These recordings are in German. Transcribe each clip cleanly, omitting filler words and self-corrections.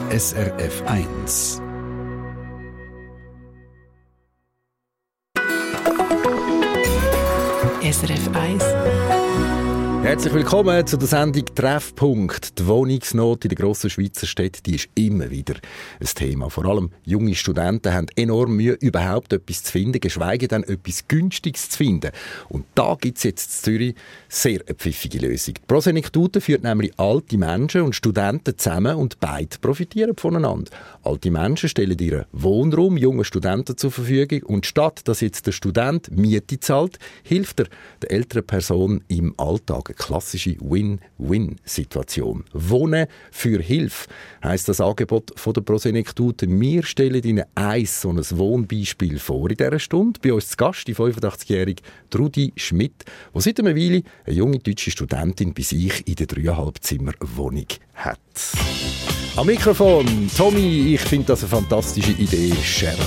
SRF 1. SRF 1. Herzlich willkommen zu der Sendung «Treffpunkt». Die Wohnungsnot in den grossen Schweizer Städten, die ist immer wieder ein Thema. Vor allem junge Studenten haben enorm Mühe, überhaupt etwas zu finden, geschweige denn etwas Günstiges zu finden. Und da gibt es jetzt in Zürich sehr eine pfiffige Lösung. Die Prosenektute führt nämlich alte Menschen und Studenten zusammen und beide profitieren voneinander. Alte Menschen stellen ihren Wohnraum jungen Studenten zur Verfügung und statt dass jetzt der Student Miete zahlt, hilft er der älteren Person im Alltag. Eine klassische Win-Win-Situation. Wohnen für Hilfe heisst das Angebot von der Prosenektute. Wir stellen Ihnen so ein Wohnbeispiel vor in dieser Stunde. Bei uns zu Gast die 85-jährige Trudi Schmidt, die seit einer Weile eine junge deutsche Studentin bei sich in der 3,5-Zimmer-Wohnung hat. Am Mikrofon Tommy, ich finde das eine fantastische Idee, Cheryl.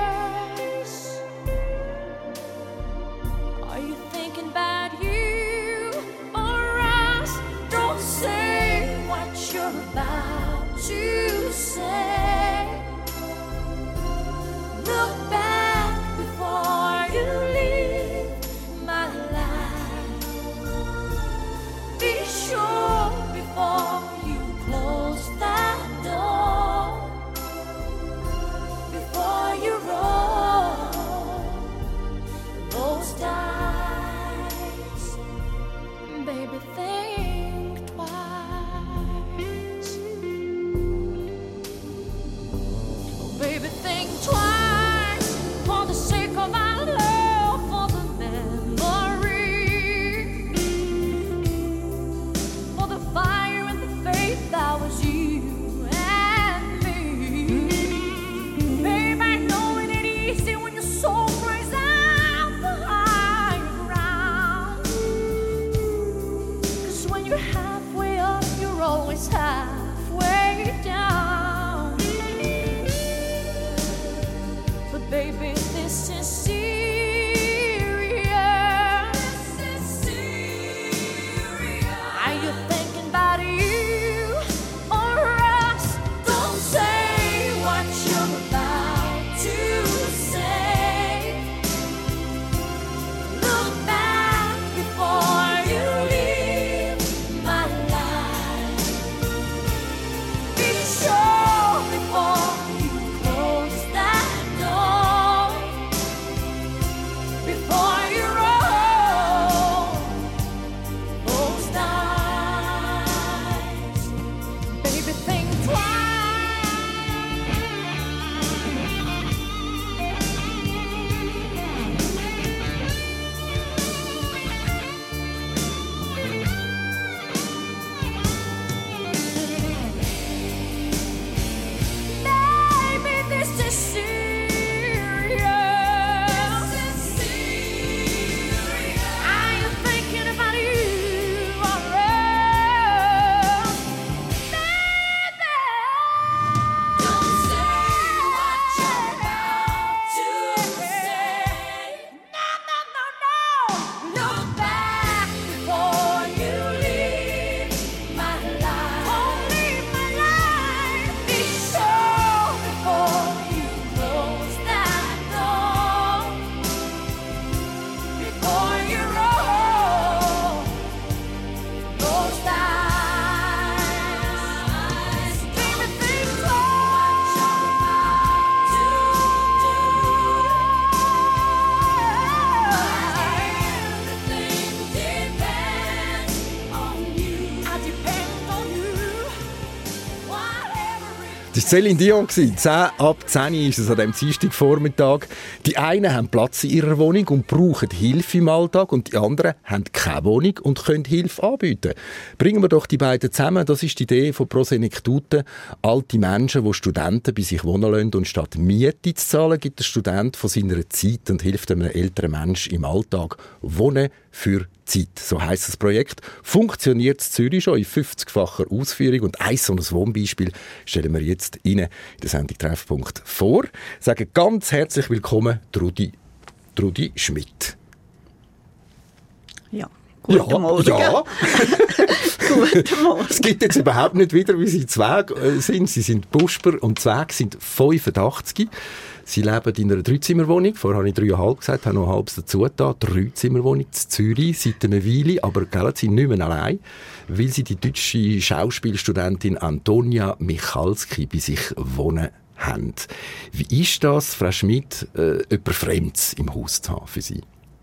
Are you thinking about you? always halfway down. But baby, this is serious. This is serious. Are you thinking about you or us? Don't say what you're about to say. Look back before you leave my life. Be sure before you close that door. Before you roll those eyes. Baby, think twice. Baby, this is serious. This is serious. Are you thinking about you or us? Baby, don't say what you're about to say. No. Look back before you leave my life. Oh, leave my life. Be sure before you close that door. Before you roll those dice. Baby, think what you're about to do. Everything depends on you. I depend on you. Whatever it Das war Céline Dion. 10 ab 10 ist es an diesem Dienstagvormittag. Die einen haben Platz in ihrer Wohnung und brauchen Hilfe im Alltag und die anderen haben keine Wohnung und können Hilfe anbieten. Bringen wir doch die beiden zusammen. Das ist die Idee von Pro Senectute. Alte Menschen, die Studenten bei sich wohnen lassen und statt Miete zu zahlen, gibt der Student von seiner Zeit und hilft einem älteren Menschen im Alltag. Wohnen für Zeit. So heisst das Projekt. Funktioniert in Zürich schon in 50-facher Ausführung. Und ein so ein Wohnbeispiel stellen wir jetzt Ihnen in der Sendung Treffpunkt vor. Sagen ganz herzlich willkommen, Trudi Schmidt. Ja, guten Morgen. Ja. Guten Morgen. Es gibt jetzt überhaupt nicht wieder, wie Sie Zweig sind. Sie sind Busper und Zweig sind 85. Sie leben in einer Dreizimmerwohnung. Vorher habe ich 3,5 gesagt, habe noch ein halbes dazu getan. Dreizimmerwohnung in Zürich seit einer Weile. Aber gell, sie sind nicht mehr allein, weil sie die deutsche Schauspielstudentin Antonia Michalski bei sich wohnen haben. Wie ist das, Frau Schmidt, jemand Fremdes im Haus zu haben für Sie?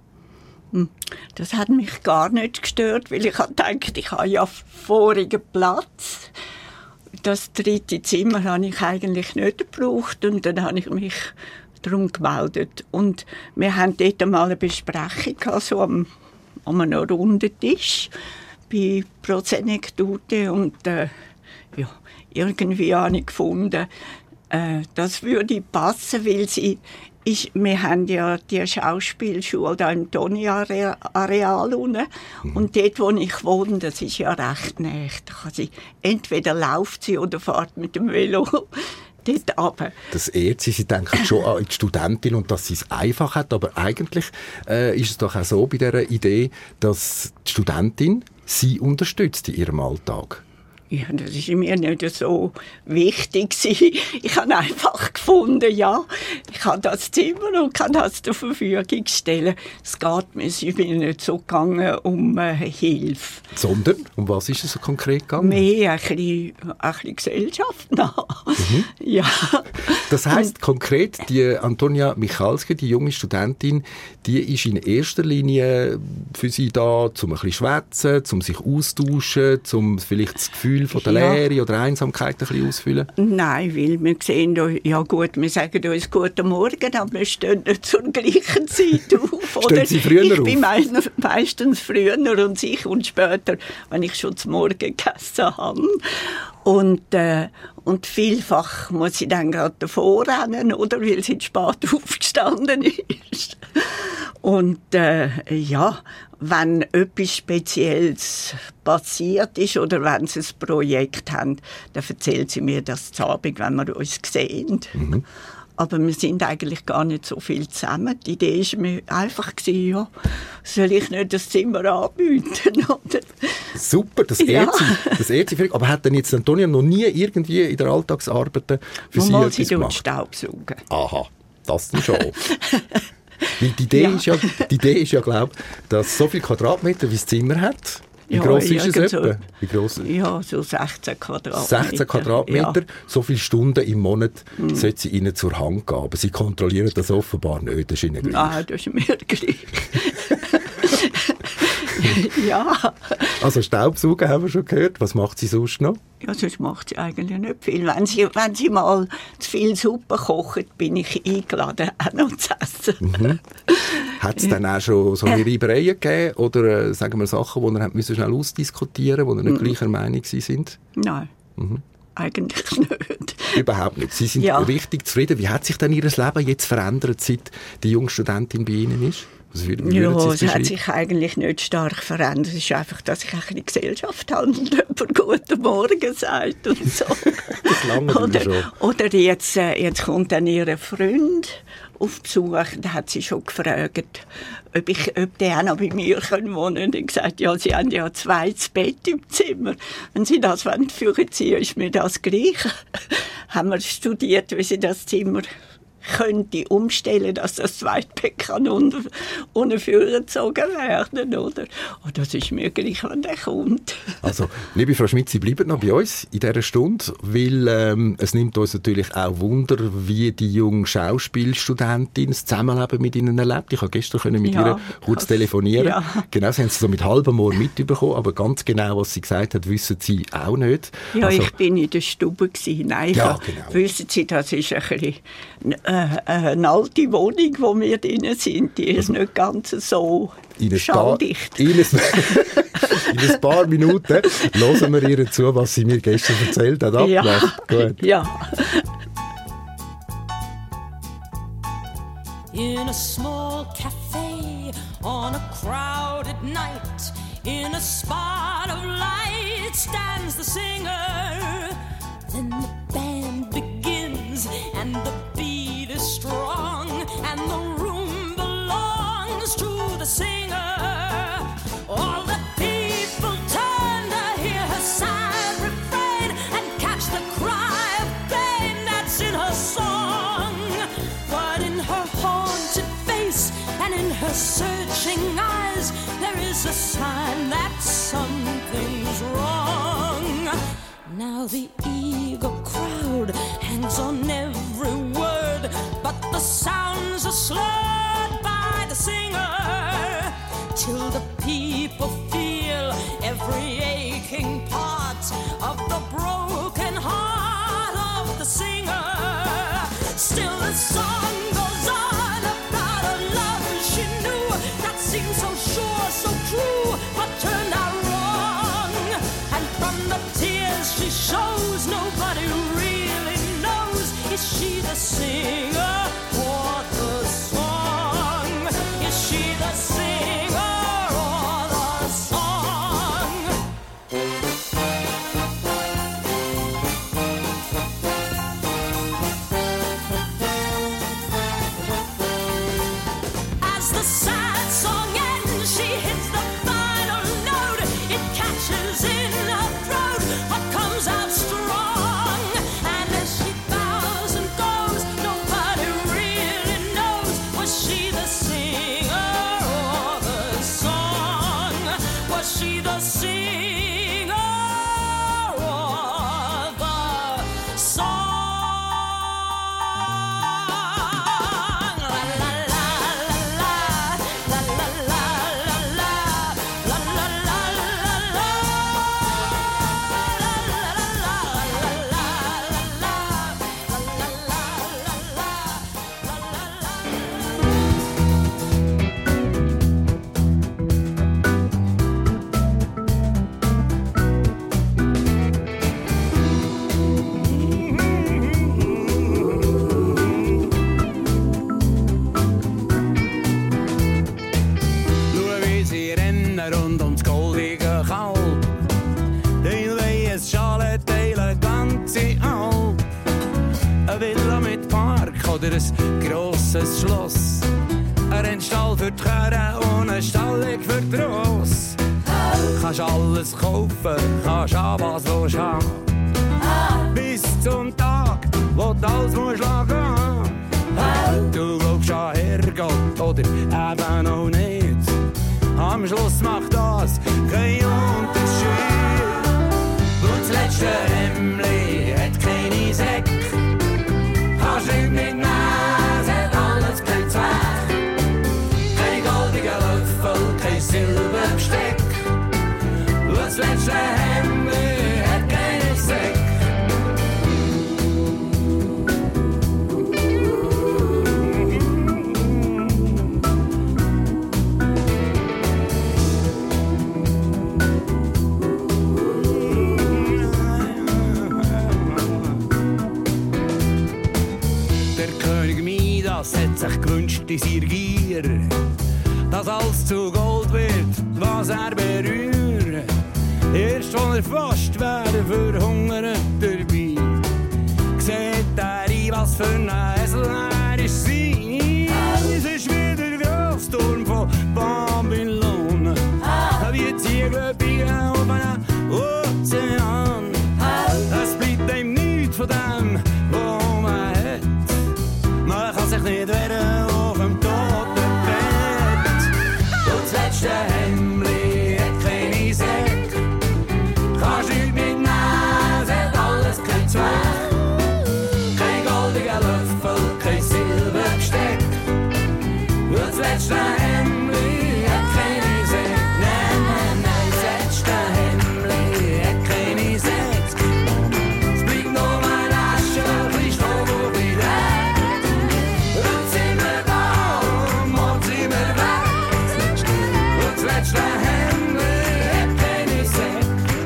Das hat mich gar nicht gestört, weil ich dachte, ich habe ja vorigen Platz. Das 3. Zimmer habe ich eigentlich nicht gebraucht und dann habe ich mich darum gemeldet. Und wir haben dort mal eine Besprechung gehabt, so an einem runden Tisch bei Pro Senectute und ja, irgendwie habe ich gefunden, das würde passen, weil wir haben ja die Schauspielschule da im Toni-Areal unten. Und dort, wo ich wohne, das ist ja recht nahe. Da kann sie, entweder läuft sie oder fährt mit dem Velo dort runter. Das ehrt sie. Sie denken schon an die Studentin und dass sie es einfach hat. Aber eigentlich ist es doch auch so bei dieser Idee, dass die Studentin sie unterstützt in ihrem Alltag. Ja, das ist mir nicht so wichtig. Ich habe einfach gefunden, ja, ich kann das Zimmer und kann das zur Verfügung stellen. Es geht mir nicht so gegangen um Hilfe. Sondern, um was ist es so konkret gegangen? Mehr ein bisschen Gesellschaft nach. Ja. Das heisst konkret, die Antonia Michalski, die junge Studentin, die ist in erster Linie für Sie da, um ein bisschen schwätzen, um sich austauschen, um vielleicht das Gefühl von der Leere oder Einsamkeit ein bisschen ausfüllen? Nein, weil wir sehen, ja gut, wir sagen uns «Guten Morgen», aber wir stehen nicht zur gleichen Zeit auf. Stehen Sie früher auf? Ich bin meistens früher und später, wenn ich schon zum Morgen gegessen habe. Und vielfach muss sie dann gerade davor rennen, oder, weil sie zu spät aufgestanden ist. Und ja, wenn etwas Spezielles passiert ist oder wenn sie ein Projekt haben, dann erzählt sie mir das zu Abend, wenn wir uns sehen. Mhm. Aber wir sind eigentlich gar nicht so viel zusammen. Die Idee war mir einfach, ja, soll ich nicht das Zimmer anbieten? Oder? Super, das ehrt sie. Aber hat denn jetzt Antonia noch nie irgendwie in der Alltagsarbeit für sie etwas gemacht? Staubsaugen. Aha, das dann schon. Weil die Idee ist ja, glaube ich, dass so viele Quadratmeter wie das Zimmer hat. Wie gross ist es etwa? Ja, so 16 Quadratmeter. 16 Quadratmeter, ja. So viele Stunden im Monat sollte sie ihnen zur Hand geben. Aber sie kontrollieren das offenbar nicht. Das ist ihnen gleich. Nein, das ist mir gleich. Ja. Also Staubsaugen haben wir schon gehört. Was macht sie sonst noch? Ja, sonst macht sie eigentlich nicht viel. Wenn sie mal zu viel Suppe kocht, bin ich eingeladen, auch noch zu essen. Mhm. Hat es dann auch schon so Reibereien gegeben? Oder sagen wir Sachen, die ihr schnell ausdiskutieren mussten, wo ihr nicht gleicher Meinung sind? Nein. Mhm. Eigentlich nicht. Überhaupt nicht. Sie sind richtig zufrieden. Wie hat sich denn Ihr Leben jetzt verändert, seit die junge Studentin bei Ihnen ist? Es hat sich eigentlich nicht stark verändert. Es ist einfach, dass ich in der Gesellschaft habe und jemand «Guten Morgen» sagt und so. Das lange schon. Oder jetzt kommt dann ihr Freund auf Besuch. Da hat sie schon gefragt, ob der auch noch bei mir wohnen kann. Und ich gesagt, ja, sie haben ja 2 Bett im Zimmer. Wenn sie das führen ziehen, ist mir das gleich. Haben wir studiert, wie sie das Zimmer könnte umstellen, dass das Zweitbett kann unführgezogen werden, oder? Oh, das ist mir gleich, wenn der kommt. Also, liebe Frau Schmidt, Sie bleiben noch bei uns in dieser Stunde, weil es nimmt uns natürlich auch Wunder, wie die junge Schauspielstudentin das Zusammenleben mit Ihnen erlebt. Ich konnte gestern mit ihr kurz telefonieren. Ja. Genau, Sie haben es so mit halbem Ohr mitbekommen, aber ganz genau, was sie gesagt hat, wissen Sie auch nicht. Ja, also, ich bin in der Stube gewesen. Nein, ja, genau. Wissen Sie, das ist ein bisschen eine alte Wohnung, wo wir drin sind, die ist nicht ganz so schalldicht. In ein paar Minuten hören wir ihr zu, was sie mir gestern erzählt hat. Ja. Gut. Ja. In a small cafe on a crowded night, in a spot of light stands the singer. Then the band begins and the beat is strong and the room belongs to the singer. All the people turn to hear her sad refrain and catch the cry of pain that's in her song. But in her haunted face and in her searching eyes, there is a sign that something's wrong. Now the eager crowd hangs on every word, but the sounds are slurred by the singer, till the people feel every aching part of the broken heart of the singer. Still the song goes on about a love she knew that seemed so sure, so true, but turned out wrong. And from the tears she shows no Schale teilen, ganze Alp. Eine Villa mit Park oder ein grosses Schloss. Ein Rennstall für die Karre und eine Stallig für die Ross. Kannst alles kaufen, kannst haben, was du willst haben. Bis zum Tag, wo du alles musst lassen. Du glaubst an Herrgott oder eben auch nicht. Am Schluss macht das keinen Unterschied. Und das letzte Hemdli hat keine Säcke. Kannst nicht mitnehmen, es hat alles keinen Zweck. Kein goldiger Löffel, kein Silberbesteck. Und das letzte Hemdli hat keine Säcke. Das hat sich gewünscht in seiner Gier, dass alles zu Gold wird, was er berührt. Erst als er fast wäre verhungert dabei, sieht er ein, was für ein Esel er ist sein. Es ist wieder der Grossturm von Babylon, wie Ziegel biegen auf einem Ozean. Es bleibt ihm nichts von dem, was man hat. Man kann sich nicht wehren auf dem Totenbett. Und das letzte Hemdli hat keine Säcke. Kannst nicht mitnehmen, es hat alles keinen Zweck. Kein goldiger Löffel, kein Silberbesteck. Und das letzte Hemdli hat keine Säcke. Nein, nein, nein, das letzte Hemdli hat keine Säcke. Es bleibt nur ein Asche, ein bisschen Stroh, ein bisschen Dreck. Und sind wir da, und morgen sind wir weg. Und das letzte Hemdli hat keine Säcke.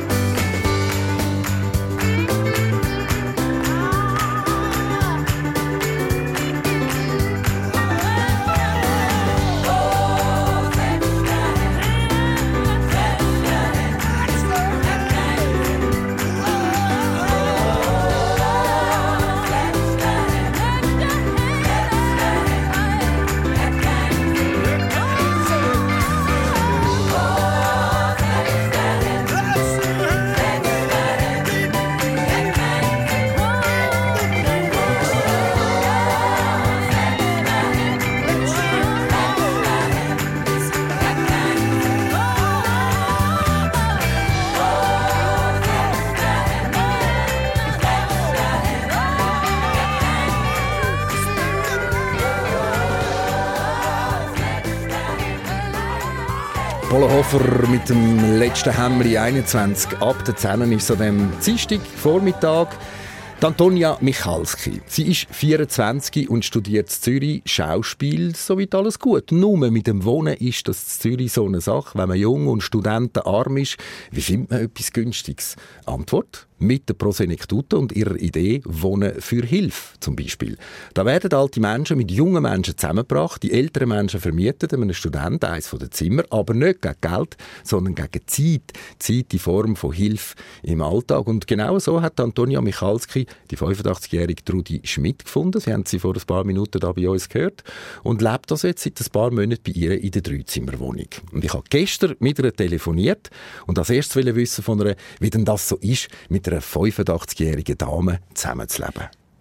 Bollenhofer mit dem letzten Hemdli 21 ab der 10 ist an dem Dienstag Vormittag. Die Antonia Michalski. Sie ist 24 und studiert in Zürich Schauspiel. Soweit alles gut. Nur mit dem Wohnen ist das in Zürich so eine Sache. Wenn man jung und studentenarm ist, wie findet man etwas Günstiges? Antwort? Mit der Prosenektute und ihrer Idee «Wohnen für Hilfe» zum Beispiel. Da werden alte Menschen mit jungen Menschen zusammengebracht. Die älteren Menschen vermieten einem Studenten eines der Zimmer, aber nicht gegen Geld, sondern gegen Zeit. Zeit in Form von Hilfe im Alltag. Und genau so hat Antonia Michalski die 85-jährige Trudi Schmidt gefunden. Sie haben sie vor ein paar Minuten da bei uns gehört. Und lebt also jetzt seit ein paar Monaten bei ihr in der 3-Zimmer-Wohnung. Und ich habe gestern mit ihr telefoniert und als erstes wollte wissen von ihr, wie denn das so ist, mit einer 85-jährigen Dame zusammenzuleben.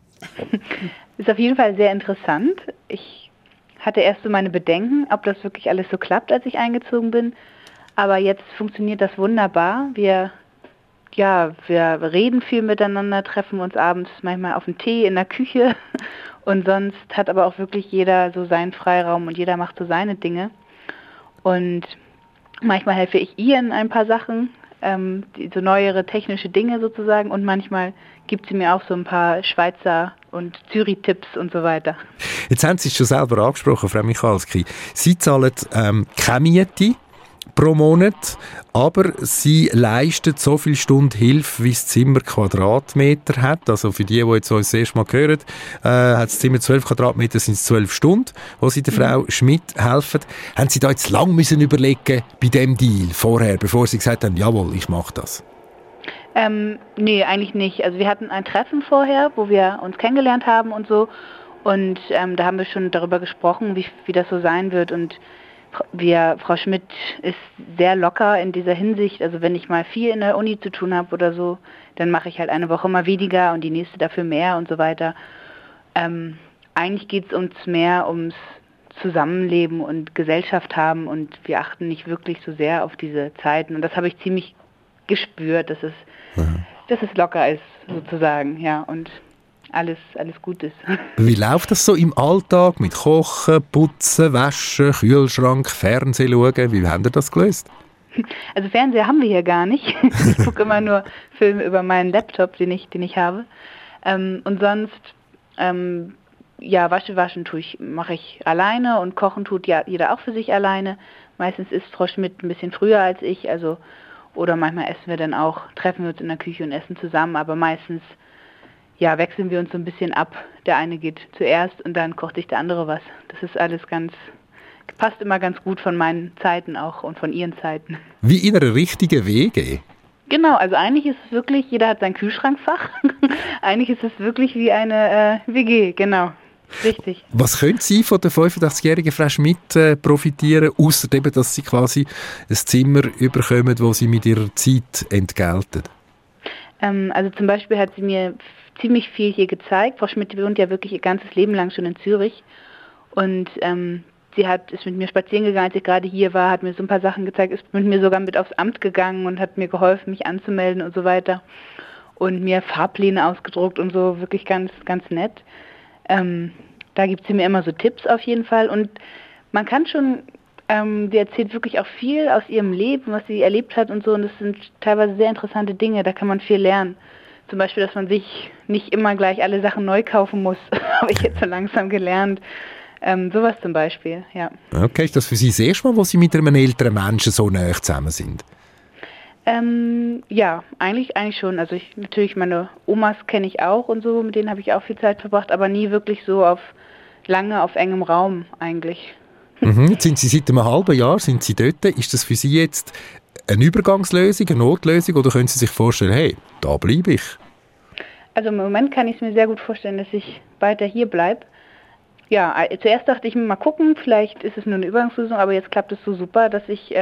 Ist auf jeden Fall sehr interessant. Ich hatte erst so meine Bedenken, ob das wirklich alles so klappt, als ich eingezogen bin. Aber jetzt funktioniert das wunderbar. Wir reden viel miteinander, treffen uns abends manchmal auf einen Tee in der Küche. Und sonst hat aber auch wirklich jeder so seinen Freiraum und jeder macht so seine Dinge. Und manchmal helfe ich ihr in ein paar Sachen, so neuere technische Dinge sozusagen. Und manchmal gibt sie mir auch so ein paar Schweizer und Zürich-Tipps und so weiter. Jetzt haben Sie es schon selber angesprochen, Frau Michalski. Sie zahlen keine Miete pro Monat, aber sie leistet so viele Stunden Hilfe, wie das Zimmer Quadratmeter hat. Also für die jetzt uns das erste Mal hören, hat das Zimmer 12 Quadratmeter, sind es 12 Stunden, wo sie der Frau Schmidt helfen. Haben Sie da jetzt lang müssen überlegen bei dem Deal vorher, bevor Sie gesagt haben, jawohl, ich mache das? Nee, eigentlich nicht. Also wir hatten ein Treffen vorher, wo wir uns kennengelernt haben und so. Und da haben wir schon darüber gesprochen, wie das so sein wird. Und Frau Schmidt ist sehr locker in dieser Hinsicht. Also wenn ich mal viel in der Uni zu tun habe oder so, dann mache ich halt eine Woche mal weniger und die nächste dafür mehr und so weiter. Eigentlich geht es uns mehr ums Zusammenleben und Gesellschaft haben und wir achten nicht wirklich so sehr auf diese Zeiten. Und das habe ich ziemlich gespürt, dass es locker ist, sozusagen, ja, und alles gut ist. Wie läuft das so im Alltag mit Kochen, Putzen, Waschen, Kühlschrank, Fernsehen schauen? Wie haben ihr das gelöst? Also Fernseher haben wir hier gar nicht. Ich gucke immer nur Filme über meinen Laptop, den ich habe. Und sonst, waschen mache ich alleine und kochen tut ja jeder auch für sich alleine. Meistens isst Frau Schmidt ein bisschen früher als ich, also oder manchmal treffen wir uns in der Küche und essen zusammen, aber meistens wechseln wir uns so ein bisschen ab. Der eine geht zuerst und dann kocht sich der andere was. Das ist alles passt immer ganz gut von meinen Zeiten auch und von ihren Zeiten. Wie in einer richtigen WG? Genau, also eigentlich ist es wirklich, jeder hat sein Kühlschrankfach. Eigentlich ist es wirklich wie eine WG, genau. Richtig. Was können Sie von der 85-jährigen Frau Schmidt profitieren, ausser eben, dass Sie quasi ein Zimmer überkommen, wo Sie mit Ihrer Zeit entgelten? Also zum Beispiel hat sie mir ziemlich viel hier gezeigt. Frau Schmidt wohnt ja wirklich ihr ganzes Leben lang schon in Zürich. Und sie ist mit mir spazieren gegangen, als ich gerade hier war, hat mir so ein paar Sachen gezeigt, ist mit mir sogar mit aufs Amt gegangen und hat mir geholfen, mich anzumelden und so weiter. Und mir Fahrpläne ausgedruckt und so, wirklich ganz, ganz nett. Da gibt sie mir immer so Tipps auf jeden Fall. Und man kann schon, die erzählt wirklich auch viel aus ihrem Leben, was sie erlebt hat und so. Und das sind teilweise sehr interessante Dinge, da kann man viel lernen. Zum Beispiel, dass man sich nicht immer gleich alle Sachen neu kaufen muss. Habe ich jetzt so langsam gelernt. Sowas zum Beispiel, ja. Okay, ist das für Sie das erste Mal, wo Sie mit einem älteren Menschen so nahe zusammen sind? Ja, eigentlich schon. Also natürlich meine Omas kenne ich auch und so, mit denen habe ich auch viel Zeit verbracht, aber nie wirklich so lange auf engem Raum eigentlich. Jetzt sind Sie seit einem halben Jahr dort. Ist das für Sie jetzt eine Übergangslösung, eine Notlösung oder können Sie sich vorstellen, hey, da bleibe ich? Also im Moment kann ich es mir sehr gut vorstellen, dass ich weiter hier bleibe. Ja, zuerst dachte ich mir mal gucken, vielleicht ist es nur eine Übergangslösung, aber jetzt klappt es so super, dass ich,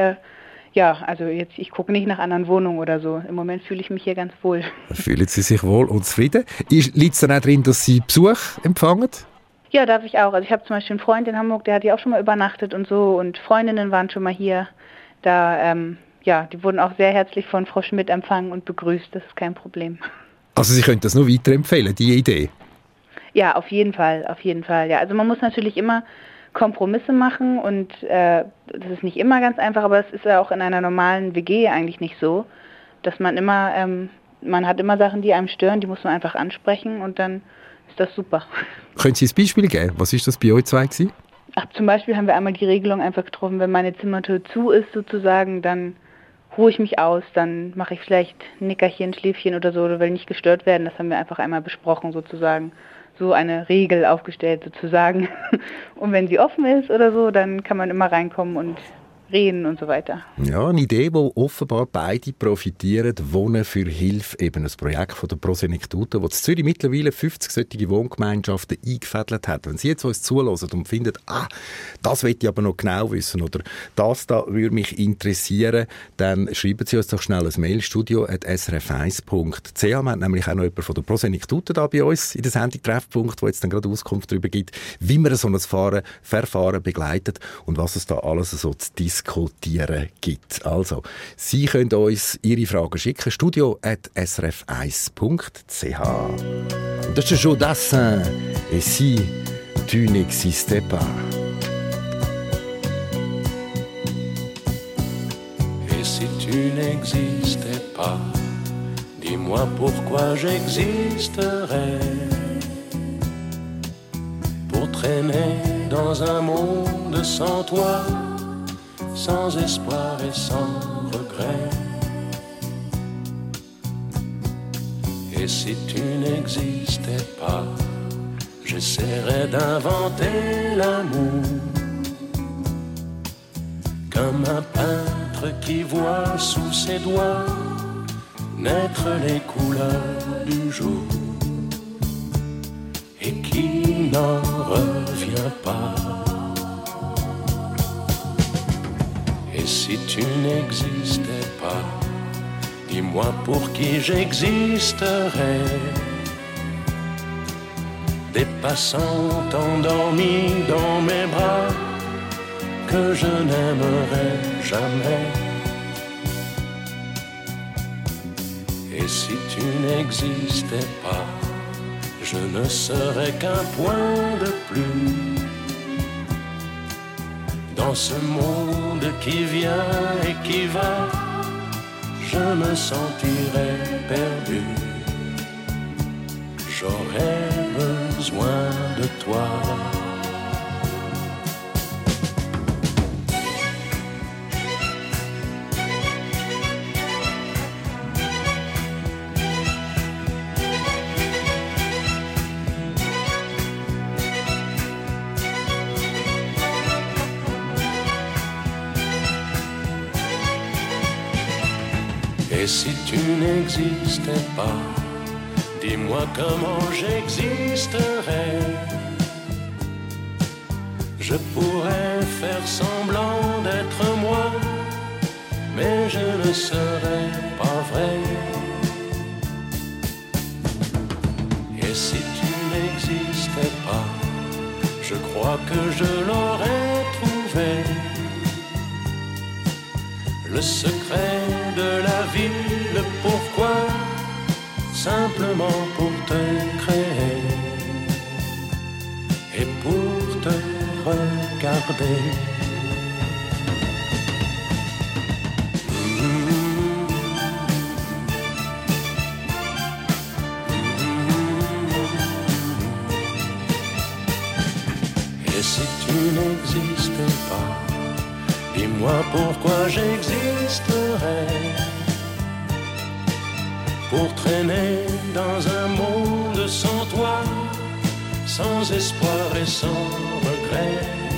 ich gucke nicht nach anderen Wohnungen oder so. Im Moment fühle ich mich hier ganz wohl. Fühlen Sie sich wohl und zufrieden? Liegt es dann auch darin, dass Sie Besuch empfangen? Ja, darf ich auch. Also ich habe zum Beispiel einen Freund in Hamburg, der hat hier auch schon mal übernachtet und so und Freundinnen waren schon mal hier. Da, die wurden auch sehr herzlich von Frau Schmidt empfangen und begrüßt, das ist kein Problem. Also Sie können das nur weiterempfehlen, die Idee? Ja, auf jeden Fall. Ja. Also man muss natürlich immer Kompromisse machen und das ist nicht immer ganz einfach, aber es ist ja auch in einer normalen WG eigentlich nicht so, dass man immer, man hat immer Sachen, die einem stören, die muss man einfach ansprechen und dann ist das super. Können Sie ein Beispiel geben? Was ist das bei euch zwei gewesen? Zum Beispiel haben wir einmal die Regelung einfach getroffen, wenn meine Zimmertür zu ist sozusagen, dann ruhe ich mich aus, dann mache ich vielleicht ein Nickerchen, Schläfchen oder so, oder will nicht gestört werden. Das haben wir einfach einmal besprochen sozusagen. So eine Regel aufgestellt sozusagen. Und wenn sie offen ist oder so, dann kann man immer reinkommen und reden und so weiter. Ja, eine Idee, wo offenbar beide profitieren. Wohnen für Hilfe, eben ein Projekt von der Prosenektute, wo in Zürich mittlerweile 50 solche Wohngemeinschaften eingefädelt hat. Wenn Sie jetzt uns zuhören und finden, das möchte ich aber noch genau wissen oder das da würde mich interessieren, dann schreiben Sie uns doch schnell ein Mail, studio@srf1.ch. Wir haben nämlich auch noch jemanden von der Prosenektute da bei uns in der Sendung Treffpunkt, der jetzt dann gerade Auskunft darüber gibt, wie man so ein Verfahren begleitet und was es da alles so zu diskutieren gibt. Also, Sie können uns Ihre Fragen schicken, studio@srf1.ch. Das ist Joe Dassin. Et si tu n'existais pas? Et si tu n'existais pas, dis-moi pourquoi j'existerais. Pour traîner dans un monde sans toi, sans espoir et sans regret. Et si tu n'existais pas, j'essaierais d'inventer l'amour, comme un peintre qui voit sous ses doigts naître les couleurs du jour et qui n'en revient pas. Et si tu n'existais pas, dis-moi pour qui j'existerais. Des passants endormis dans mes bras que je n'aimerais jamais. Et si tu n'existais pas, je ne serais qu'un point de plus dans ce monde qui vient et qui va. Je me sentirais perdu. J'aurais besoin de toi. Et si tu n'existais pas, dis-moi comment j'existerais. Je pourrais faire semblant d'être moi, mais je ne serais pas vrai. Et si tu n'existais pas, je crois que je l'aurais trouvé. Le secret de la vie, le pourquoi, simplement pour te créer et pour te regarder. Et si tu n'existais pas, dis-moi pourquoi j'existerais. Pour traîner dans un monde sans toi, sans espoir et sans regret.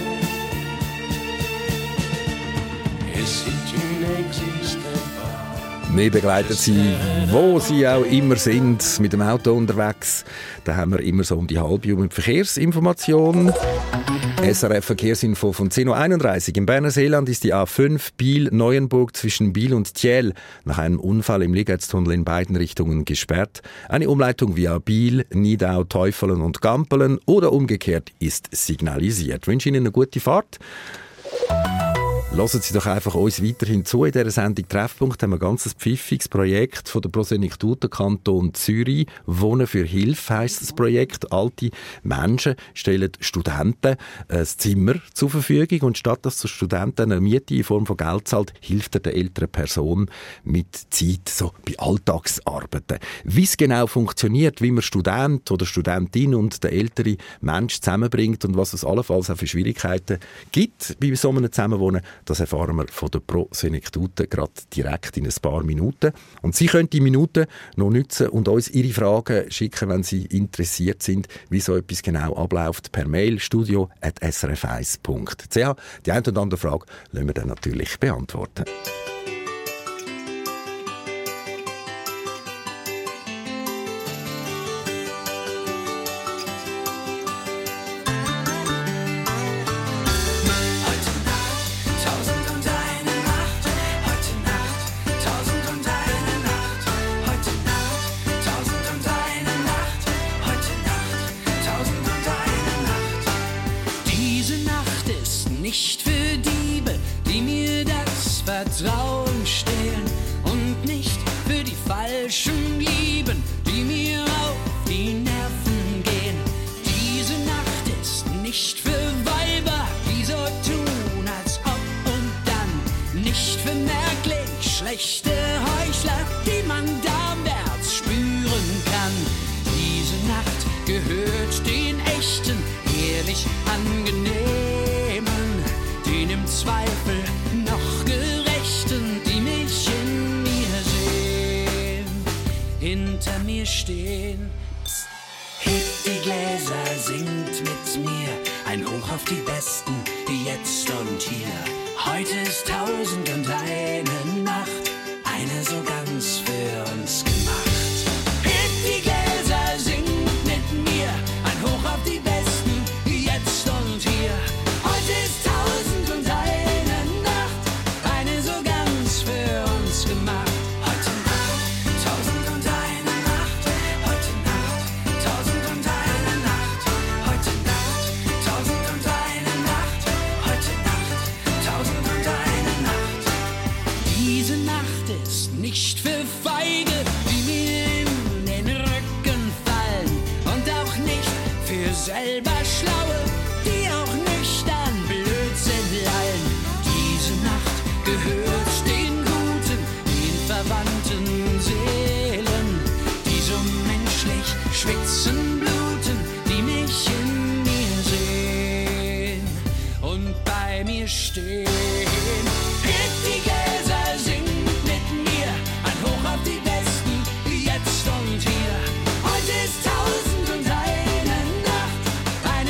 Et si tu n'existais pas, Wir begleiten Sie, wo Sie auch immer sind, mit dem Auto unterwegs. Da haben wir immer so um die halbe Uhr mit Verkehrsinformation. SRF Verkehrsinfo von 10.31 Uhr. Im Berner Seeland ist die A5 Biel-Neuenburg zwischen Biel und Thiel nach einem Unfall im Ligetztunnel in beiden Richtungen gesperrt. Eine Umleitung via Biel, Nidau, Teufelen und Gampelen oder umgekehrt ist signalisiert. Ich wünsche Ihnen eine gute Fahrt. Hören Sie doch einfach uns weiterhin zu. In dieser Sendung Treffpunkt haben wir ein ganzes pfiffiges Projekt von der Prosenektute Kanton Zürich. Wohnen für Hilfe heisst das Projekt. Alte Menschen stellen Studenten ein Zimmer zur Verfügung und statt dass der Student eine Miete in Form von Geld zahlt, hilft er der älteren Person mit Zeit so bei Alltagsarbeiten. Wie es genau funktioniert, wie man Student oder Studentin und den älteren Mensch zusammenbringt und was es allenfalls auch für Schwierigkeiten gibt bei so einem Zusammenwohnen, das erfahren wir von der Prosenektute gerade direkt in ein paar Minuten. Und Sie können die Minuten noch nutzen und uns Ihre Fragen schicken, wenn Sie interessiert sind, wie so etwas genau abläuft, per Mail studio@srf1.ch. Die eine oder andere Frage lassen wir dann natürlich beantworten. Nicht für Diebe, die mir das Vertrauen stehlen, und nicht für die falschen Lieben, die mir auf die Nerven gehen. Diese Nacht ist nicht für Weiber, die so tun, als ob und dann. Nicht für merklich schlechte Heuchler, die man darwärts spüren kann. Diese Nacht gehört den echten, ehrlich angenehmen, den im Zweifel noch Gerechten, die mich in mir sehen, hinter mir stehen. Psst. Hebt die Gläser, singt mit mir ein Hoch auf die Besten, jetzt und hier. Heute ist 1001 Nacht, eine keine so ganz für uns gemacht. Heb die Gläser, singt mit mir, ein Hoch auf die Besten, jetzt und hier. Heute ist 1001 Nacht, keine so ganz für uns gemacht. Heute Nacht, 1001 Nacht, heute Nacht, 1001 Nacht, heute Nacht, 1001 Nacht, heute Nacht, 1001 Nacht. Diese Nacht ist nicht für Feige, die mir in den Rücken fallen, und auch nicht für selber Schlaue, die auch nüchtern Blödsinn lallen. Diese Nacht gehört den Guten, den verwandten Seelen, die so menschlich schwitzen, bluten, die mich in mir sehen und bei mir stehen. Hebt die Gläser, singt mit mir, ein Hoch auf die Besten, jetzt und hier. Heute ist 1001 Nacht,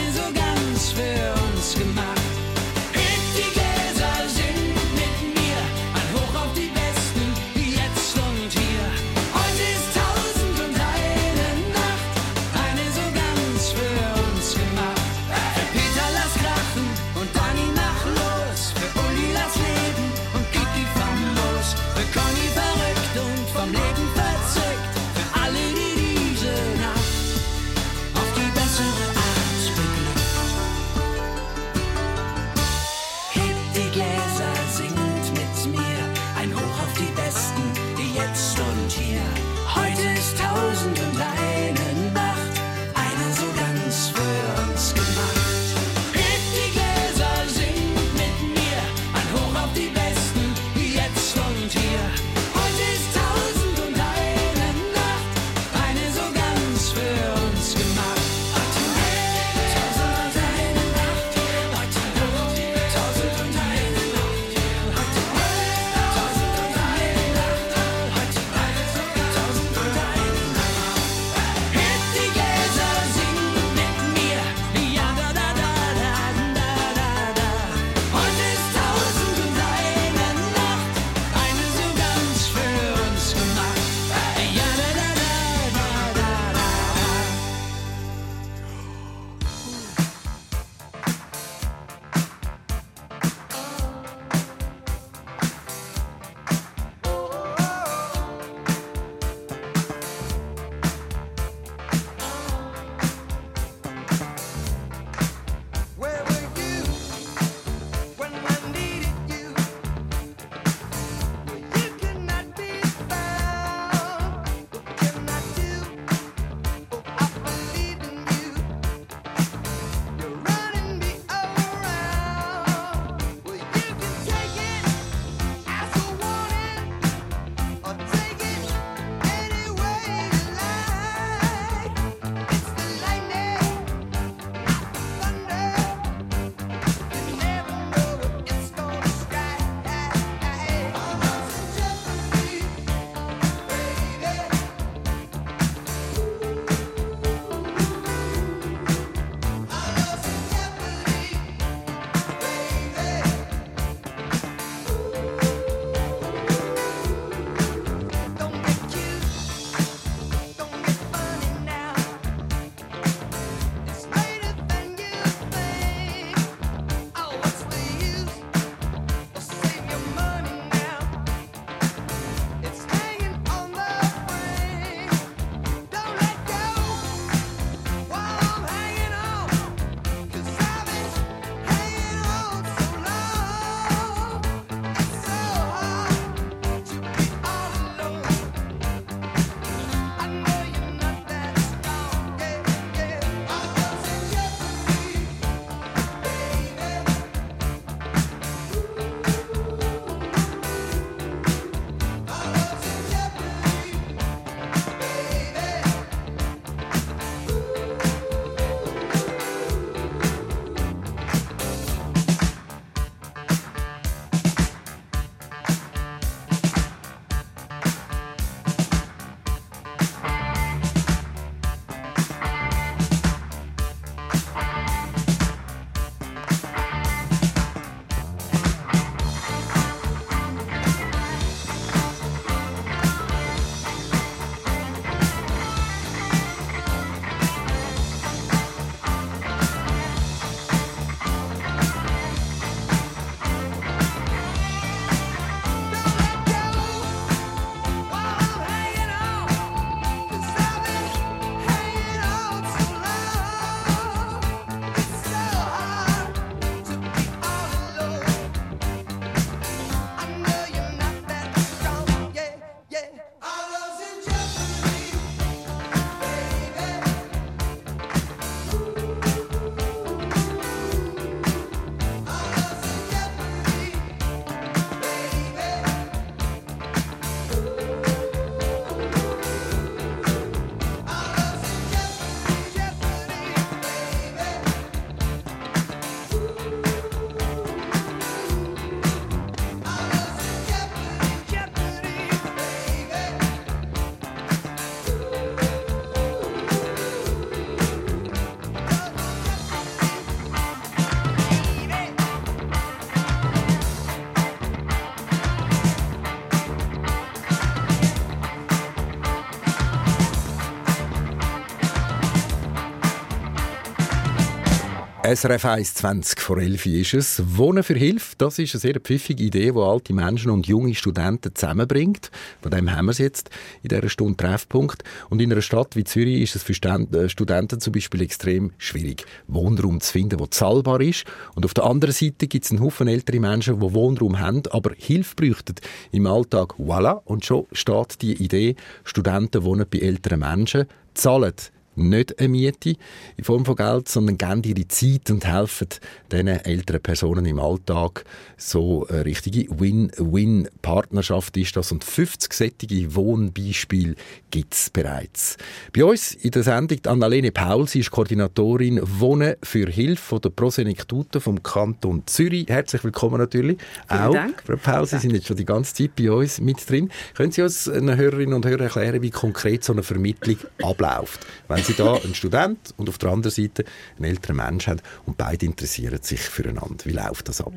SRF 1, 20 vor 11 ist es. Wohnen für Hilfe, das ist eine sehr pfiffige Idee, die alte Menschen und junge Studenten zusammenbringt. Von dem haben wir es jetzt in dieser Stunde Treffpunkt. Und in einer Stadt wie Zürich ist es für Studenten zum Beispiel extrem schwierig, Wohnraum zu finden, der zahlbar ist. Und auf der anderen Seite gibt es einen Haufen ältere Menschen, die Wohnraum haben, aber Hilfe bräuchten im Alltag. Voilà, und schon steht die Idee, Studenten wohnen bei älteren Menschen, zahlen nicht eine Miete in Form von Geld, sondern geben ihre Zeit und helfen diesen älteren Personen im Alltag. So eine richtige Win-Win-Partnerschaft ist das. Und 50 solche Wohnbeispiele gibt es bereits. Bei uns in der Sendung Annalene Paul, sie ist Koordinatorin Wohnen für Hilfe von der Prosenektute vom Kanton Zürich. Herzlich willkommen natürlich. Vielen Dank. Frau Paul, Sie sind jetzt schon die ganze Zeit bei uns mit drin. Können Sie uns den Hörerinnen und Hörern erklären, wie konkret so eine Vermittlung abläuft? Wenn Sie da einen Student und auf der anderen Seite einen älteren Mensch haben und beide interessieren sich füreinander. Wie läuft das ab?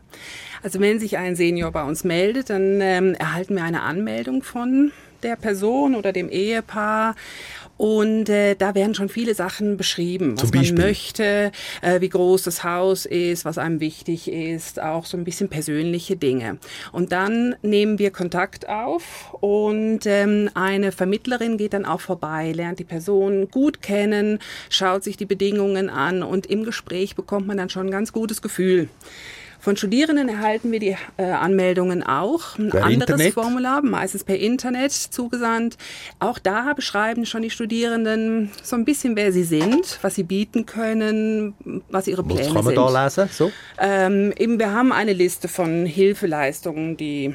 Also wenn sich ein Senior bei uns meldet, dann erhalten wir eine Anmeldung von der Person oder dem Ehepaar. Und da werden schon viele Sachen beschrieben, was man möchte, wie groß das Haus ist, was einem wichtig ist, auch so ein bisschen persönliche Dinge. Und dann nehmen wir Kontakt auf und eine Vermittlerin geht dann auch vorbei, lernt die Person gut kennen, schaut sich die Bedingungen an und im Gespräch bekommt man dann schon ein ganz gutes Gefühl. Von Studierenden erhalten wir die Anmeldungen auch. Ein anderes Formular, meistens per Internet zugesandt. Auch da beschreiben schon die Studierenden so ein bisschen, wer sie sind, was sie bieten können, was ihre Pläne sind. Was kann man da lesen? So? Wir haben eine Liste von Hilfeleistungen, die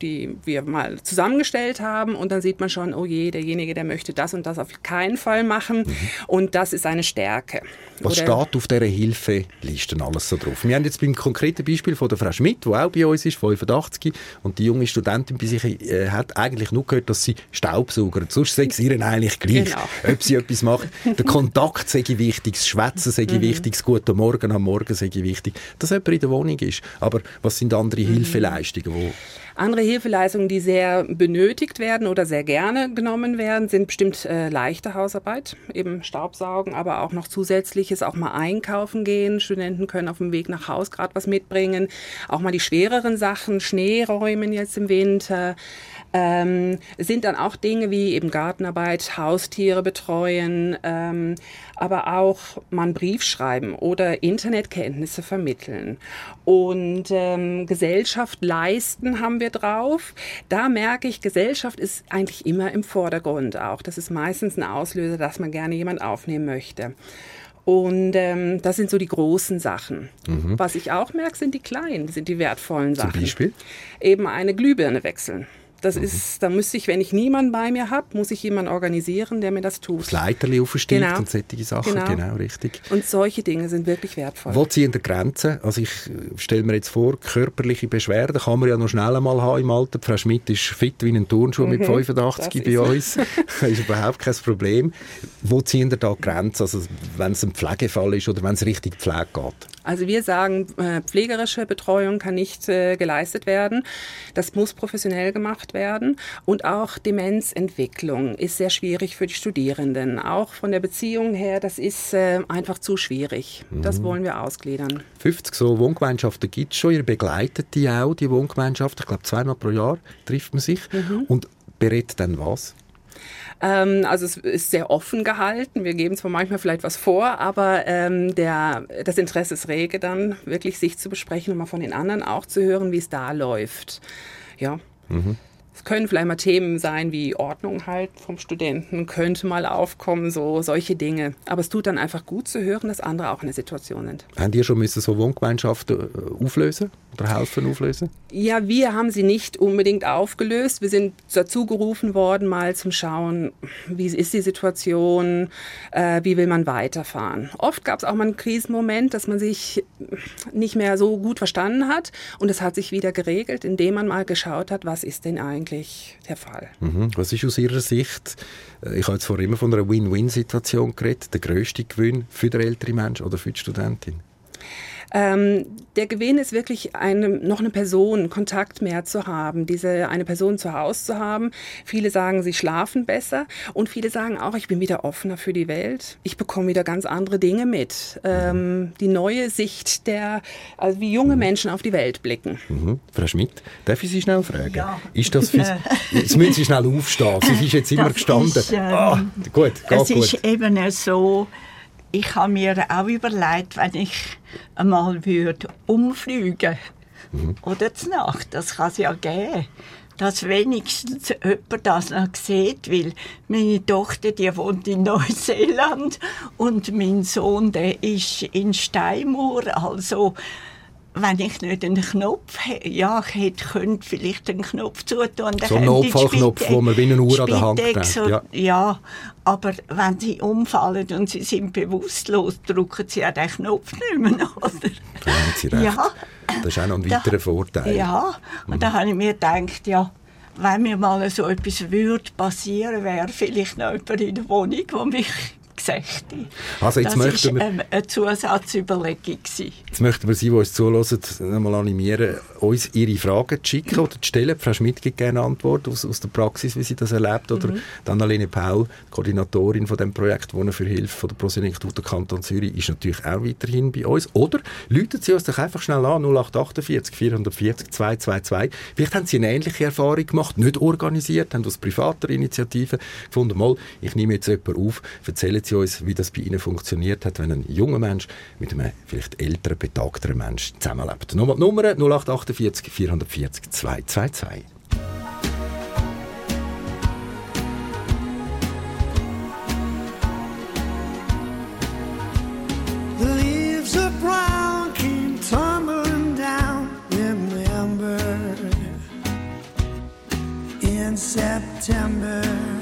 wir mal zusammengestellt haben und dann sieht man schon, oh je, derjenige, der möchte das und das auf keinen Fall machen und das ist eine Stärke. Was steht auf dieser Hilfeliste alles so drauf? Wir haben jetzt beim konkreten Beispiel von der Frau Schmidt, die auch bei uns ist, 85, und die junge Studentin bei sich hat eigentlich nur gehört, dass sie Staubsaugert. Sonst sei es ihr eigentlich gleich, ob sie etwas macht. Der Kontakt sei wichtig, das Schwätzen sei wichtig, das Gute Morgen am Morgen sei wichtig, dass jemand in der Wohnung ist. Aber was sind andere Hilfeleistungen, Andere Hilfeleistungen, die sehr benötigt werden oder sehr gerne genommen werden, sind bestimmt leichte Hausarbeit, eben Staubsaugen, aber auch noch Zusätzliches, auch mal einkaufen gehen. Studenten können auf dem Weg nach Haus gerade was mitbringen. Auch mal die schwereren Sachen, Schnee räumen jetzt im Winter. Es sind dann auch Dinge wie eben Gartenarbeit, Haustiere betreuen, aber auch mal einen Brief schreiben oder Internetkenntnisse vermitteln. Und Gesellschaft leisten haben wir drauf. Da merke ich, Gesellschaft ist eigentlich immer im Vordergrund auch. Das ist meistens ein Auslöser, dass man gerne jemand aufnehmen möchte. Und das sind so die großen Sachen. Was ich auch merke, sind die kleinen, sind die wertvollen Sachen. Zum Beispiel? Eben eine Glühbirne wechseln. Das ist, da müsste ich, wenn ich niemanden bei mir habe, muss ich jemanden organisieren, der mir das tut. Das Leiterli aufsteigt und solche Sachen, genau, richtig. Und solche Dinge sind wirklich wertvoll. Wo ziehen die Grenzen? Also ich stelle mir jetzt vor, körperliche Beschwerden kann man ja noch schnell einmal haben im Alter. Frau Schmidt ist fit wie ein Turnschuh mit 85 bei uns. Das ist überhaupt kein Problem. Wo ziehen da die Grenzen? Also wenn es ein Pflegefall ist oder wenn es richtig Pflege geht? Also wir sagen, pflegerische Betreuung kann nicht geleistet werden. Das muss professionell gemacht werden. Und auch Demenzentwicklung ist sehr schwierig für die Studierenden. Auch von der Beziehung her, das ist einfach zu schwierig. Das wollen wir ausgliedern. 50 so Wohngemeinschaften gibt es schon. Ihr begleitet die auch, die Wohngemeinschaft. Ich glaube, 2-mal pro Jahr trifft man sich. Und berät dann was? Also es ist sehr offen gehalten. Wir geben zwar manchmal vielleicht was vor, aber das Interesse ist rege, dann wirklich sich zu besprechen und mal von den anderen auch zu hören, wie es da läuft. Ja. Es können vielleicht mal Themen sein wie Ordnung halt vom Studenten, könnte mal aufkommen, so solche Dinge. Aber es tut dann einfach gut zu hören, dass andere auch in der Situation sind. Haben ihr schon so Wohngemeinschaften auflösen oder helfen auflösen? Ja, wir haben sie nicht unbedingt aufgelöst. Wir sind dazu gerufen worden, mal zum Schauen, wie ist die Situation, wie will man weiterfahren. Oft gab es auch mal einen Krisenmoment, dass man sich nicht mehr so gut verstanden hat und es hat sich wieder geregelt, indem man mal geschaut hat, was ist denn eigentlich der Fall. Was ist aus Ihrer Sicht, ich habe jetzt vorhin immer von einer Win-Win-Situation geredet, der grösste Gewinn für den älteren Menschen oder für die Studentin? Der Gewinn ist wirklich noch eine Person, Kontakt mehr zu haben, eine Person zu Hause zu haben. Viele sagen, sie schlafen besser und viele sagen auch, ich bin wieder offener für die Welt. Ich bekomme wieder ganz andere Dinge mit. Die neue Sicht also wie junge Menschen auf die Welt blicken. Frau Schmidt, darf ich Sie schnell fragen? Ja. Ist das jetzt müssen Sie schnell aufstehen. Sie ist jetzt immer gestanden. Gut, es geht ist gut. eben so, ich habe mir auch überlegt, wenn ich einmal umfliegen oder zur Nacht, das kann es ja geben, dass wenigstens jemand das noch sieht, weil meine Tochter, die wohnt in Neuseeland und mein Sohn, der ist in Steinmauer, also wenn ich nicht einen Knopf hätte, ich könnte vielleicht einen Knopf zutun. So ein Notfallknopf, wo man wie eine Uhr an der Hand trägt. Ja, aber wenn sie umfallen und sie sind bewusstlos, drücken sie ja den Knopf nicht mehr, oder? Da haben Sie recht. Ja. Das ist auch noch ein weiterer Vorteil. Ja, und da habe ich mir gedacht, wenn mir mal so etwas passieren würde, wäre vielleicht noch jemand in der Wohnung, der mich gesagt. Also jetzt das war eine Zusatzüberlegung. Jetzt möchten wir Sie, die uns zuhören, einmal animieren, uns Ihre Fragen zu schicken oder zu stellen. Frau Schmidt gibt gerne eine Antwort aus der Praxis, wie sie das erlebt. Oder Annalene Paul, Koordinatorin von dem Projekt «Wohnen für Hilfe» von der Prosenektute Kanton Zürich, ist natürlich auch weiterhin bei uns. Oder läuten Sie uns doch einfach schnell an, 0848 440 222. Vielleicht haben Sie eine ähnliche Erfahrung gemacht, nicht organisiert, haben aus privater Initiative gefunden, mal, ich nehme jetzt jemanden auf, erzählen Sie uns, wie das bei Ihnen funktioniert hat, wenn ein junger Mensch mit einem vielleicht älteren, betagteren Mensch zusammenlebt. Nochmal die Nummer 0848 440 222. The leaves of brown came tumbling down, remember, in September.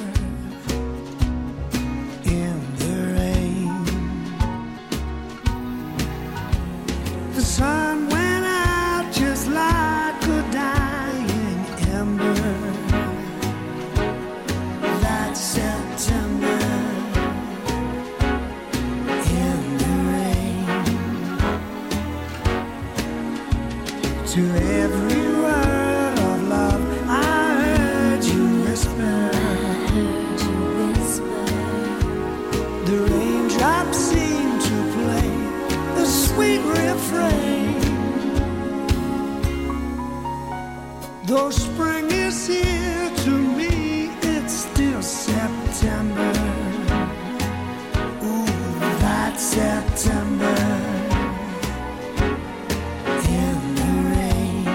The sun went out just like a dying ember. That September in the rain. To every word of love I heard you whisper. The raindrops seemed to play a sweet refrain. Though spring is here, to me it's still September. Ooh, that September in the rain.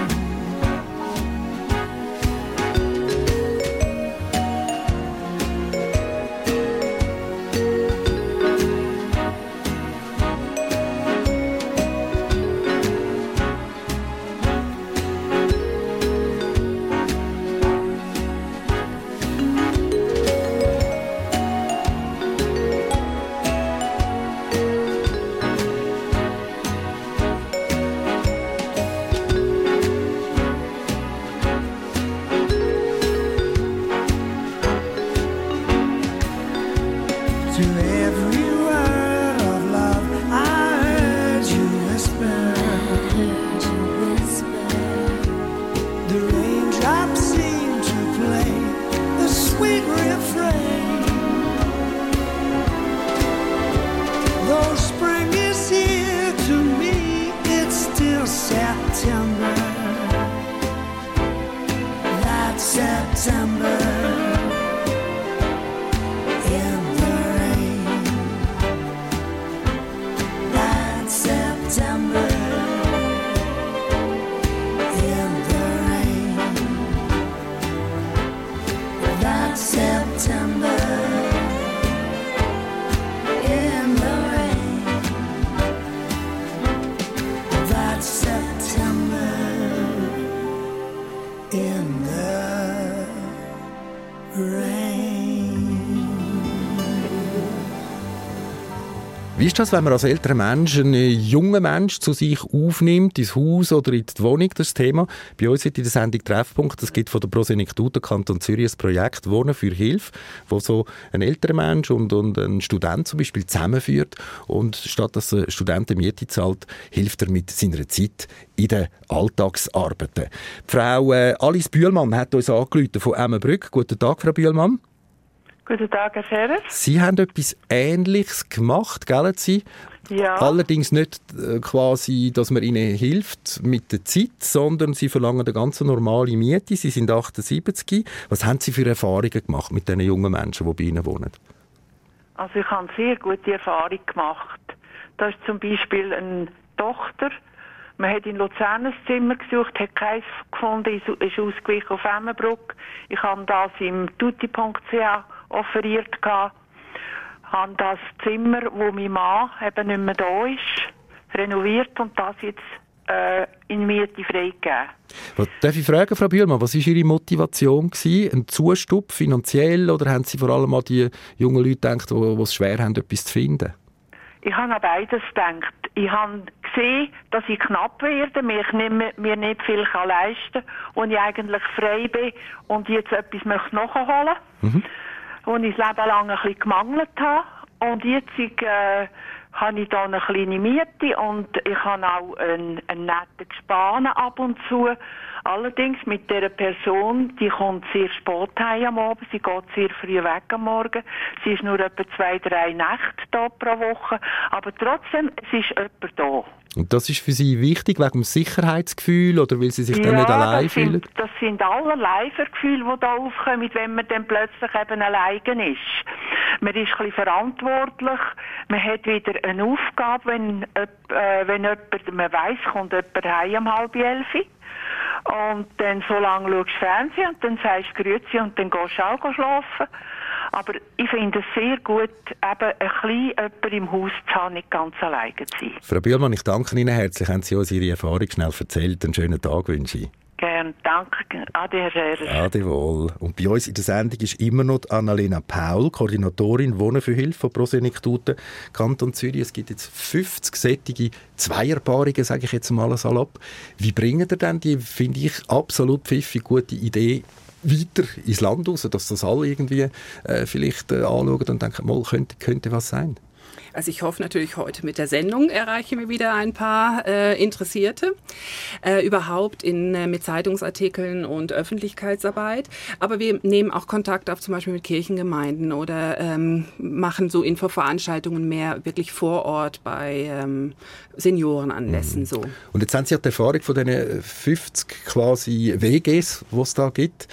To every word of love I heard you whisper. The raindrops seem to play a sweet refrain. Though spring is here, to me it's still September. That September in the rain. Wie ist das, wenn man als älterer Mensch einen jungen Mensch zu sich aufnimmt, ins Haus oder in die Wohnung, das Thema? Bei uns heute in der Sendung «Treffpunkt», es gibt von der Prosenektute Kanton Zürich ein Projekt «Wohnen für Hilfe», wo so ein älterer Mensch und ein Student zum Beispiel zusammenführt und statt dass ein Student eine Miete zahlt, hilft er mit seiner Zeit in den Alltagsarbeiten. Frau Alice Bühlmann hat uns angerufen von Emmenbrück. Guten Tag, Frau Bühlmann. Guten Tag, Herr Scherer. Sie haben etwas Ähnliches gemacht, gell? Sie? Ja. Allerdings nicht quasi, dass man ihnen hilft mit der Zeit, sondern sie verlangen eine ganz normale Miete. Sie sind 78. Was haben Sie für Erfahrungen gemacht mit diesen jungen Menschen, die bei Ihnen wohnen? Also ich habe sehr gute Erfahrung gemacht. Da ist zum Beispiel eine Tochter. Man hat in Luzern ein Zimmer gesucht, hat keins gefunden, ist ausgewichen auf Emmenbrück. Ich habe das im tutti.ch offeriert, habe das Zimmer, wo mein Mann eben nicht mehr da ist, renoviert und das jetzt in Miete freigegeben. Darf ich fragen, Frau Bühlmann, was war Ihre Motivation gewesen? Ein Zustub finanziell oder haben Sie vor allem an die jungen Leute gedacht, die es schwer haben, etwas zu finden? Ich habe an beides gedacht. Ich habe gesehen, dass ich knapp werde, mir nicht viel leisten kann und ich eigentlich frei bin und jetzt etwas möchte nachholen möchte. Und ich das Leben lang ein bisschen gemangelt habe. Und jetzt habe ich da eine kleine Miete und ich habe auch einen netten Gespann ab und zu. Allerdings mit dieser Person, die kommt sehr spät heim am Abend, sie geht sehr früh weg am Morgen. Sie ist nur etwa 2-3 Nächte da pro Woche, aber trotzdem, es ist jemand da. Und das ist für Sie wichtig, wegen dem Sicherheitsgefühl oder weil Sie sich dann nicht allein fühlen? Das sind allerlei Gefühle, die da aufkommen, wenn man dann plötzlich eben alleine ist. Man ist ein bisschen verantwortlich, man hat wieder eine Aufgabe, wenn jemand, man weiss, kommt jemand heim um 10:30. Und dann so lange schaust du Fernsehen und dann sagst du Grüezi und dann gehst du auch schlafen. Aber ich finde es sehr gut, eben ein bisschen jemand im Haus zu haben, nicht ganz alleine zu sein. Frau Bühlmann, ich danke Ihnen herzlich. Haben Sie uns Ihre Erfahrung schnell erzählt. Einen schönen Tag wünsche ich. Gerne, danke. Ade, Herr Scherer. Ade wohl. Und bei uns in der Sendung ist immer noch Annalena Paul, Koordinatorin Wohnen für Hilfe von Prosenektute Kanton Zürich. Es gibt jetzt 50 sättige Zweierpaarungen, sage ich jetzt mal salopp. Wie bringen ihr denn die, finde ich, absolut pfiffig gute Idee weiter ins Land raus, dass das alle irgendwie vielleicht anschauen und denken, mal, könnte was sein? Also ich hoffe natürlich, heute mit der Sendung erreichen wir wieder ein paar Interessierte, überhaupt mit Zeitungsartikeln und Öffentlichkeitsarbeit. Aber wir nehmen auch Kontakt auf zum Beispiel mit Kirchengemeinden oder machen so Infoveranstaltungen mehr wirklich vor Ort bei Seniorenanlässen. So. Und jetzt haben Sie ja die Erfahrung von diesen 50 quasi WGs, die es da gibt.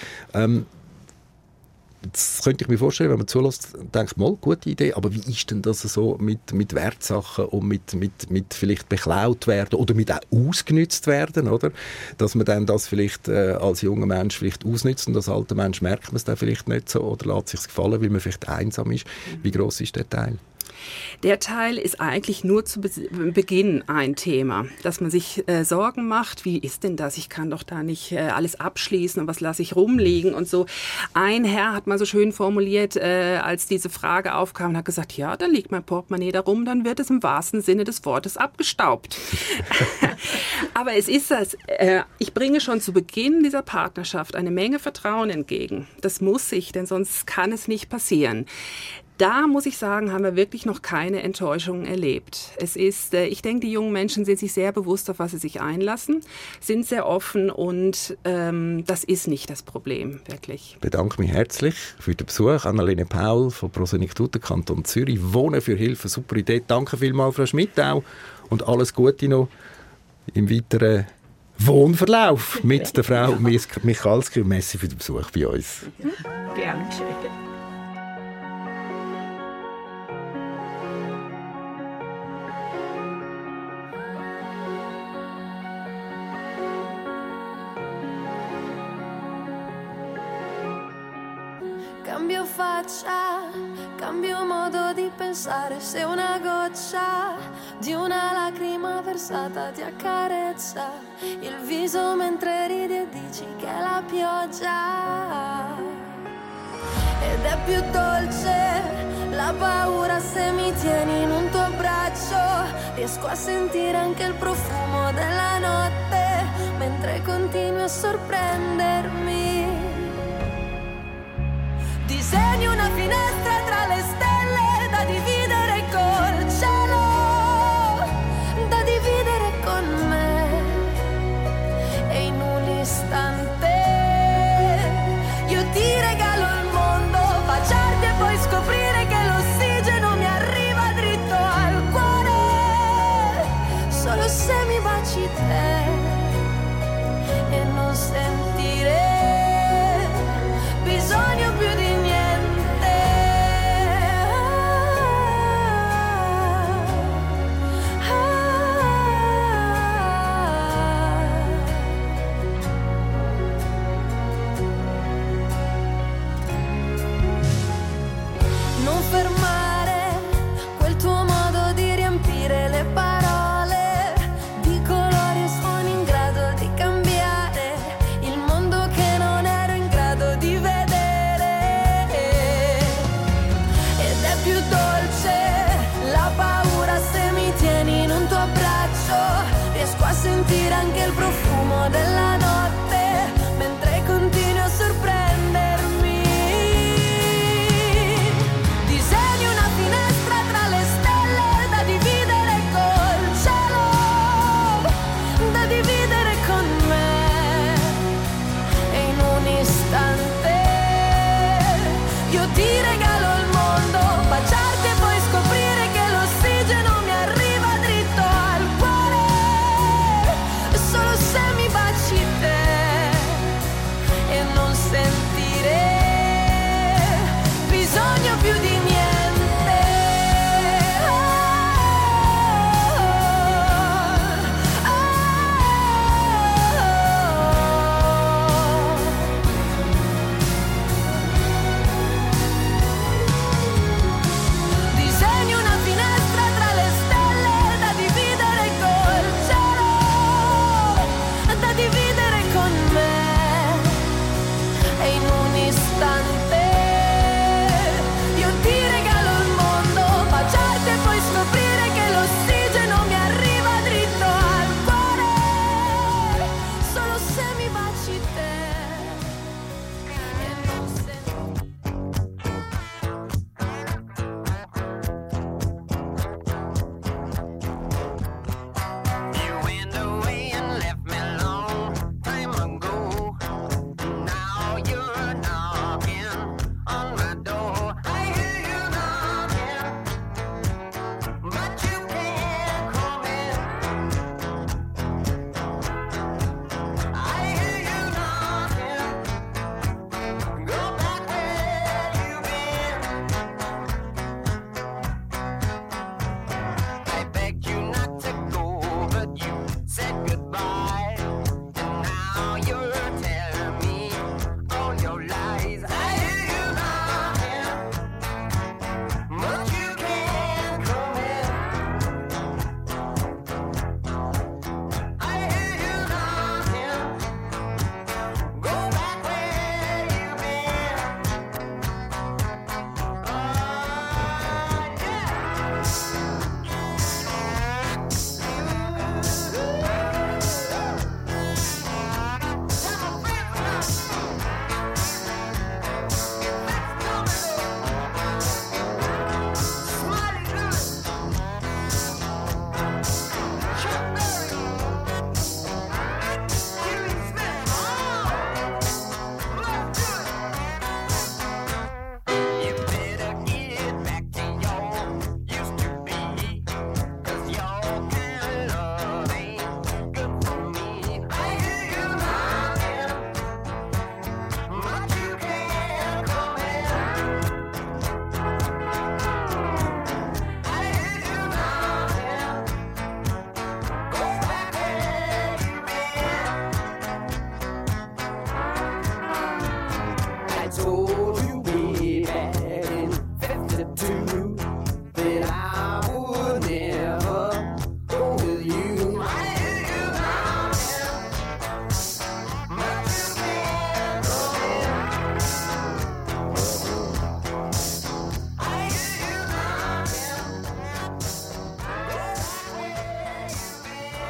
Jetzt könnte ich mir vorstellen, wenn man zulässt, denkt mal, gute Idee, aber wie ist denn das so mit Wertsachen und mit vielleicht beklaut werden oder mit auch ausgenützt werden, oder? Dass man dann das vielleicht als junger Mensch vielleicht ausnützt und als alter Mensch merkt man es dann vielleicht nicht so oder lässt sich gefallen, weil man vielleicht einsam ist. Wie gross ist der Teil? Der Teil ist eigentlich nur zu Beginn ein Thema, dass man sich Sorgen macht, wie ist denn das? Ich kann doch da nicht alles abschließen und was lasse ich rumliegen und so. Ein Herr hat mal so schön formuliert, als diese Frage aufkam, und hat gesagt, ja, da liegt mein Portemonnaie da rum, dann wird es im wahrsten Sinne des Wortes abgestaubt. Aber es ist das, ich bringe schon zu Beginn dieser Partnerschaft eine Menge Vertrauen entgegen. Das muss ich, denn sonst kann es nicht passieren. Da muss ich sagen, haben wir wirklich noch keine Enttäuschungen erlebt. Es ist, ich denke, die jungen Menschen sind sich sehr bewusst, auf was sie sich einlassen, sind sehr offen und das ist nicht das Problem, wirklich. Ich bedanke mich herzlich für den Besuch. Annalena Paul von Prosenektute Kanton Zürich. Wohnen für Hilfe, super Idee. Danke vielmals, Frau Schmidt, auch. Und alles Gute noch im weiteren Wohnverlauf mit der Frau Michalski. Merci für den Besuch bei uns. Gerne schön. Cambio faccia, cambio modo di pensare. Se una goccia di una lacrima versata ti accarezza il viso mentre ridi e dici che è la pioggia. Ed è più dolce la paura se mi tieni in un tuo braccio. riesco a sentire anche il profumo della notte, mentre continui a sorprendermi. Disegni una finestra tra le stelle da dividere col cielo, da dividere con me, e in un istante io ti regalo il mondo, baciarti e poi scoprire che l'ossigeno mi arriva dritto al cuore, solo se mi baci te e non sentire bisogno più di niente. Non fermare quel tuo modo di riempire le parole di colori e suoni in grado di cambiare il mondo che non ero in grado di vedere. Ed è più dolce la paura se mi tieni in un tuo abbraccio, riesco a sentire anche il profumo della notte, mentre continui a sorprendermi. Disegni una finestra tra le stelle da dividere col cielo, da dividere con me, e in un istante io ti regalo il mondo, baciarti e poi scoprire che l'ossigeno mi arriva dritto al cuore, solo se mi baci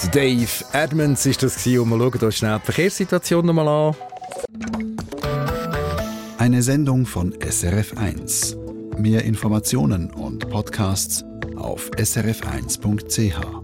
Dave Edmonds ist das gewesen. Und wir schauen uns schnell die Verkehrssituation nochmal an. Eine Sendung von SRF1. Mehr Informationen und Podcasts auf srf1.ch.